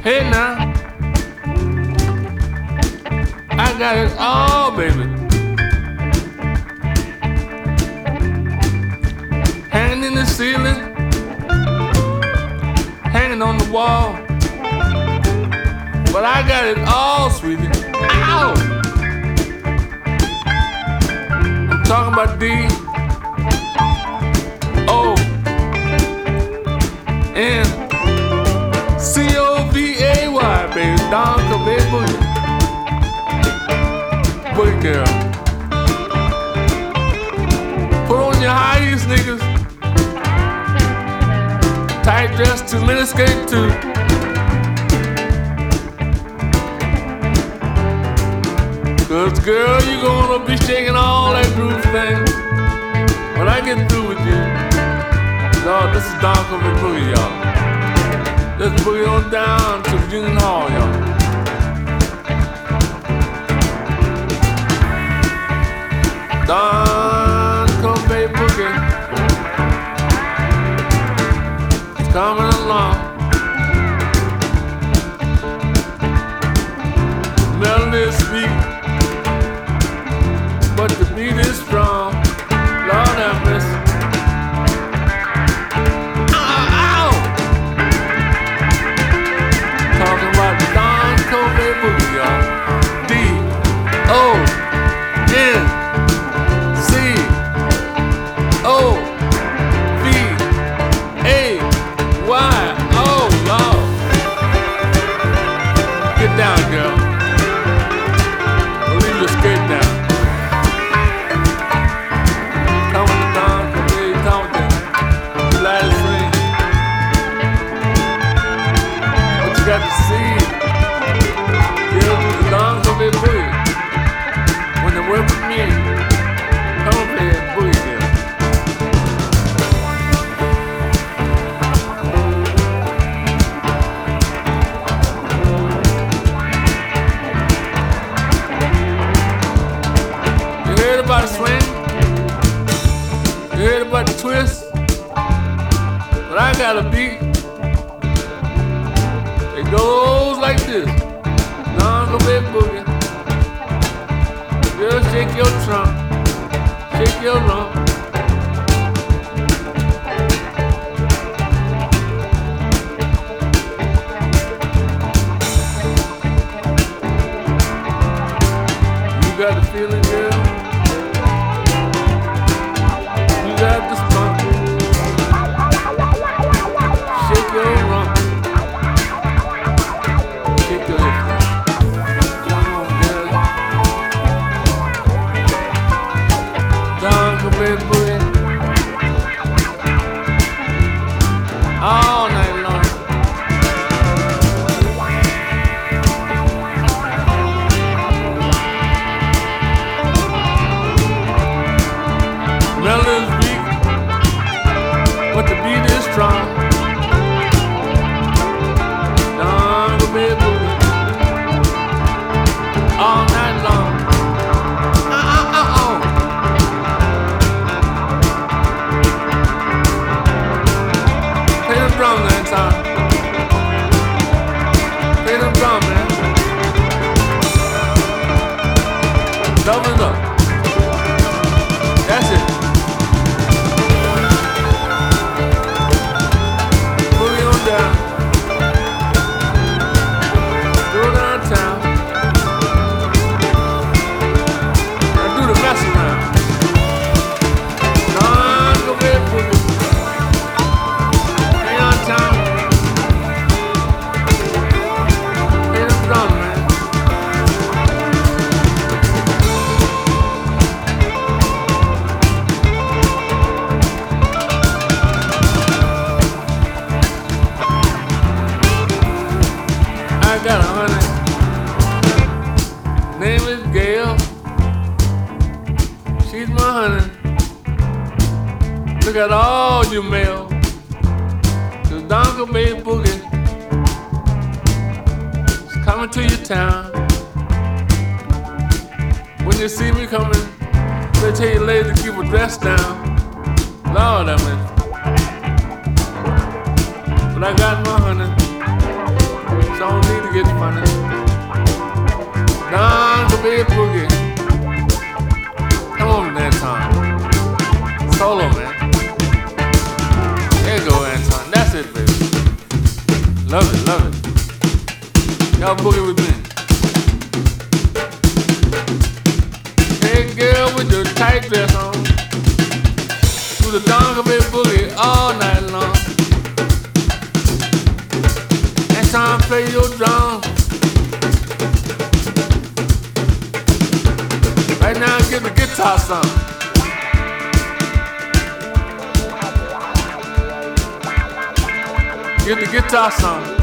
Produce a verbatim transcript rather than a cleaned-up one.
Hey now, I got it all, baby. Hanging in the ceiling, hanging on the wall. But I got it all, sweetie. Ow! I'm talking about D O N C O V A Y, baby. Don Covey Boogie. Boogie girl. Put on your high sneakers. Tight dress too, miniskirt too. Cause girl, you gonna be shaking all that groove thing when I get through with you. Lord, this is Don Covey Boogie, y'all. Let's boogie on down to the Union Hall, y'all. Don Covey Boogie is coming along. Melody is sweet, but the beat is strong. Lord have mercy. Ow, ow! Talking about the Don Covey Boogie, y'all. D O N C O V A Y. Oh, Lord. Get down, girl. Leave your skirt down. Come with the Don Covey, come with the light of swing. What you got to see? Give to the Don Covey Boogie. When they work with me, come and play that boogie girl. You heard about the swing? You heard about the twist? But I got a beat. It goes like this. Don Covey Boogie. Girl, shake your trunk. Shake your rump. You got the feeling, girl. You got the spunk. Shake your rump. Shake your hips. Come on, girl. Don Covey Boogie. All night long. Melody's weak, but the beat is strong. Don Covey Boogie. All night long. Uh-uh-uh-uh. Play the drum that time. Play the drum, man. Double it up. That's it. Boogie on down. Go downtown. Now do the mess around. Don Covey Boogie. Hang on town. Play the drum, man. I got a honey. Name is Gail. She's my honey. Look at all you male. The Don Covey Boogie is coming to your town. When you see me coming, they tell your lady to keep her dress down. Lord, I mean. But I got my honey. don't need to get funny. Donkoville Boogie. Come on, Anton. Solo, man. There you go, Anton. That's it, baby. Love it, love it. Y'all boogie with me. Hey, girl with your tight dress on. Do the Donkoville Boogie all night long. Time play your drum. Right now, get the guitar some. Get the guitar some.